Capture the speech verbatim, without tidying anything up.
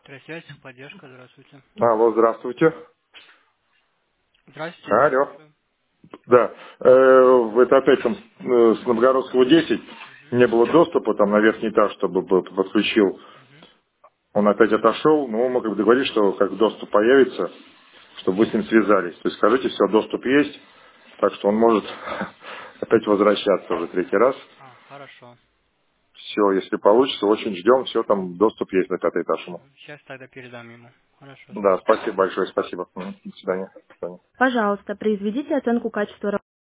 Трасвязь, поддержка, здравствуйте. Алло, здравствуйте. Здравствуйте, я вас Алло. слушаю. Да. Э, это опять там э, с Новгородского десять Угу, не было доступа там на верхний этаж, чтобы бы подключил. угу. Он опять отошел, но мы как бы договорились, что как доступ появится, чтобы вы с ним связались. То есть скажите, все, доступ есть, так что он может опять возвращаться уже третий раз. А, хорошо. Все, если получится, очень ждем, все, там доступ есть на пятый этаж ему. Сейчас тогда передам ему. Хорошо, Да, спасибо. спасибо большое, спасибо. Мгм. До свидания. До свидания. Пожалуйста, произведите оценку качества